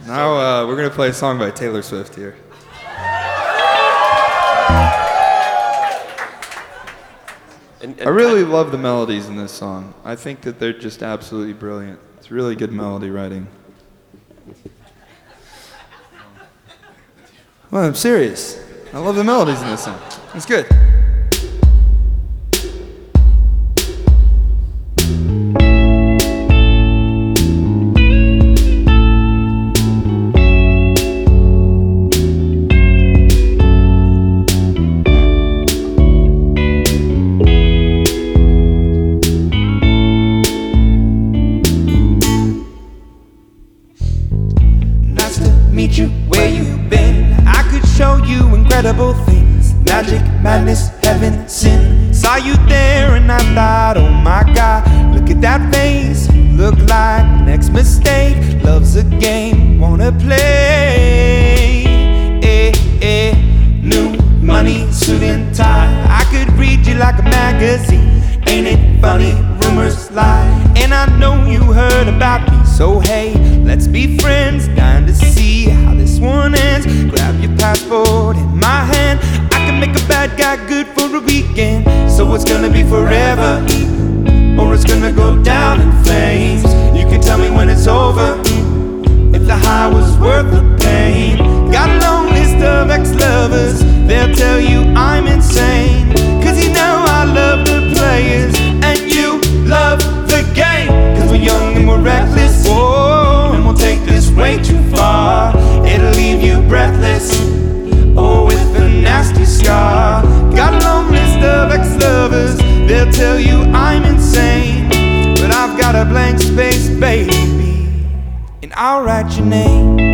Now we're gonna play a song by Taylor Swift here. I really love the melodies in this song. I think that they're just absolutely brilliant. It's really good melody writing. Well, I'm serious. I love the melodies in this song. It's good. Meet you where you've been. I could show you incredible things. Magic, madness, heaven, sin. Saw you there and I thought, oh my God, look at that face. Look like the next mistake. Love's a game, wanna play. New money, suit and tie. I could read you like a magazine. Ain't it funny, rumors lie. And I know you heard about me, so hey, let's be friends. Dying to see how this one ends. Grab your passport in my hand. I can make a bad guy good for a weekend. So it's gonna be forever, or it's gonna go down in flames. You can tell me when it's over, if the high was worth the pain. Got a long list of ex-lovers, they'll tell you I'm insane. Cause you know I love the players, and you love the game. Cause we're young and we're reckless, oh, and we'll take this way too far. It'll leave you breathless, oh, with a nasty scar. Got a long list of ex-lovers, they'll tell you I'm insane. But I've got a blank space, baby, and I'll write your name.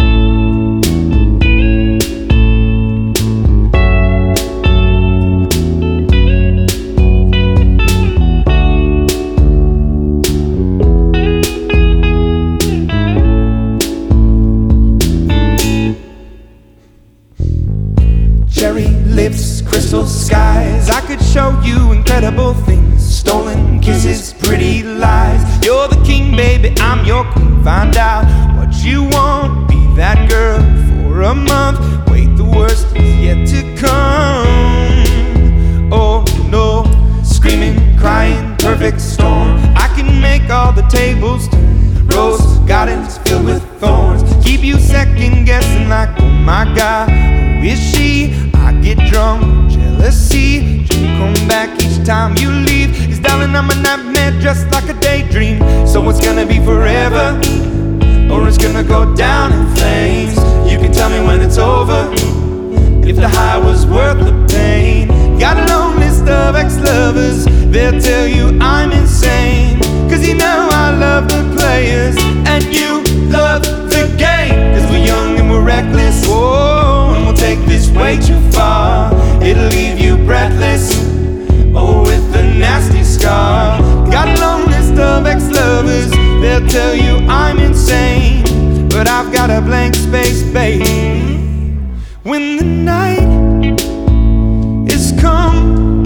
Cherry lips, crystal skies. I could show you incredible things. Stolen kisses, pretty lies. You're the king, baby, I'm your queen. Find out what you want. Be that girl for a month. Wait, the worst is yet to come. Oh no, screaming, crying, perfect storm. I can make all the tables turn. Rose gardens filled with thorns. Keep you second guessing like, oh my God, who is she? I get drunk, jealousy. You come back each time you leave. Cause darling, I'm a nightmare dressed like a daydream. So it's gonna be forever, or it's gonna go down in flames. You can tell me when it's over, if the high was worth the pain. Got a long list of ex-lovers, they'll tell you I'm insane. Cause you know I love the players, and you love the game. Cause we're young and we're reckless, oh, and we'll take this way too far. It'll leave you breathless, oh, with a nasty scar. Got a long list of ex-lovers, they'll tell you I'm insane. But I've got a blank space, baby. When the night is come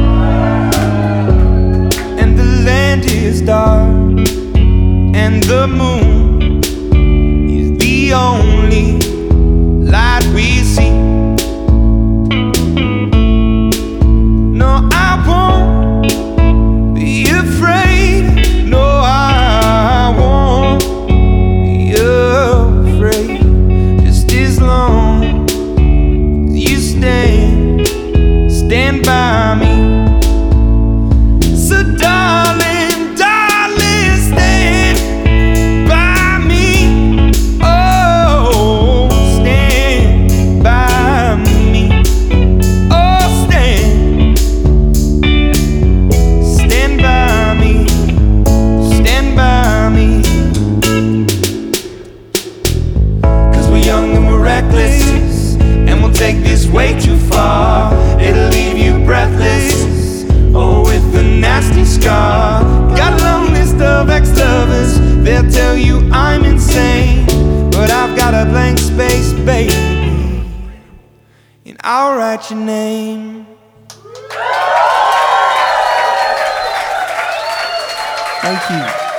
and the land is dark and the moon is the only light we see. No, I won't be afraid. No, I won't be afraid. Just as long as you stand by me. So darling, darling, stand by me. Oh, stand by me. Oh, stand by me. Stand by me. Cause we're young and we're reckless, and we'll take this way too far. It'll leave you breathless, oh, with a nasty scar. Got a long list of ex-lovers, they'll tell you I'm insane. But I've got a blank space, baby, and I'll write your name. Thank you.